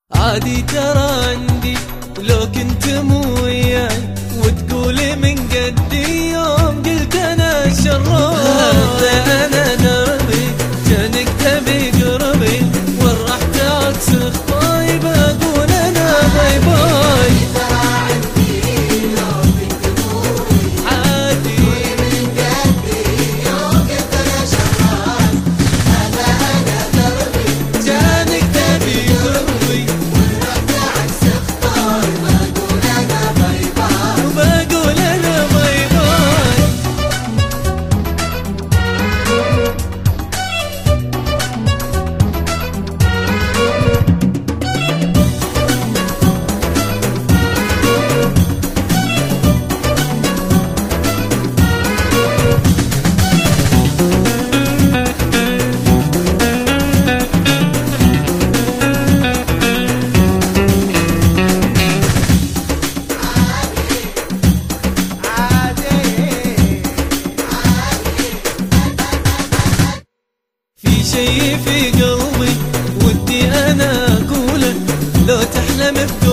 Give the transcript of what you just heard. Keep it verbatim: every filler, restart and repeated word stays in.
عادي ترى عندي لو كنت مو وياي وتقولي من قدي يوم قلت انا شرور. هذا انا دربي كانك تبي قربي ورحت عكس خطاي بقول انا باي باي. ترى عندي لو كنت مو وياي عادي من قدي يوم قلت انا شرور. هذا انا دربي كانك تبي قربي وبقول انا باي باي. في شي في قلبي ودي انا اقوله لو تحلم